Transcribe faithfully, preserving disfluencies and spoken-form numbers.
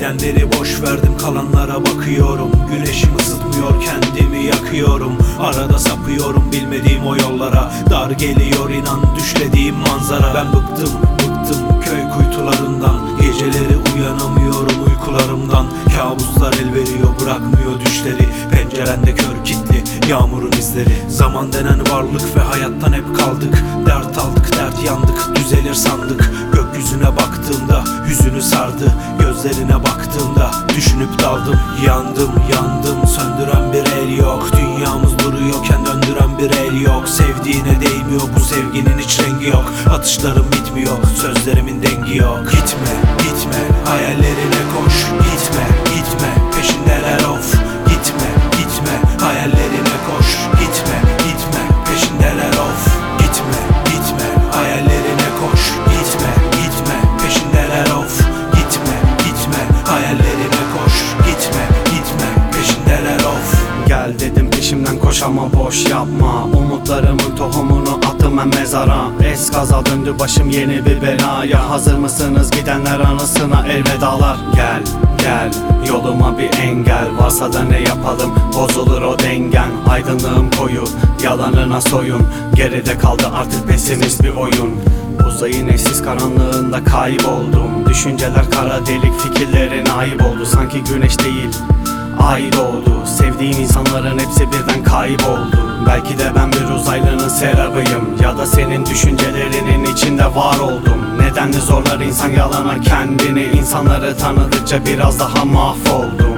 Gidenleri boş verdim, kalanlara bakıyorum. Güneşim ısıtmıyor, kendimi yakıyorum. Arada sapıyorum bilmediğim o yollara. Dar geliyor inan düşlediğim manzara. Ben bıktım, bıktım köy kuytularından. Geceleri uyanamıyorum uykularımdan. Kabuslar el veriyor, bırakmıyor düşleri. Pencerende kör kitli yağmurun izleri. Zaman denen varlık ve hayattan hep kaldık. Dert aldık, dert yandık, düzelir sandık. Gökyüzüne baktığımda hüzünü sardı. Gözlerine baktığımda düşünüp daldım. Yandım, yandım, söndüren bir el yok. Dünyamız duruyorken döndüren bir el yok. Sevdiğine değmiyor, bu sevginin hiç rengi yok. Atışlarım bitmiyor, sözlerimin dengi yok. Gitme, gitme, hayallerine koş. Gitme, gitme, peşindeler of. Gitme, gitme, hayallerine koş. Gitme, gitme, peşindeler of. Gitme, gitme, hayallerine koş. Gitme, gitme, peşindeler of. Gitme, gitme, hayallerine koş. Gitme, gitme, peşindeler of. Gel dedim peşimden koş ama boş yapma. Umutlarımın tohumunu attım ben mezara. Eskaza döndü başım yeni bir belaya. Hazır mısınız gidenler anısına elvedalar. Gel gel yoluma bir engel. Varsa da ne yapalım bozulur o dengen. Aydınlığım koyu yalanına soyun. Geride kaldı artık pesimist bir oyun. Uzayın eşsiz karanlığında kayboldum. Düşünceler kara delik, fikirlerin ayıp oldu. Sanki güneş değil ay doğdu. Sevdiğim insanların hepsi birden kayboldu. Belki de ben bir uzaylının serabıyım. Ya da senin düşüncelerinin içinde var oldum. Nedenli zorlar insan yalana kendini. İnsanları tanıdıkça biraz daha mahvoldum.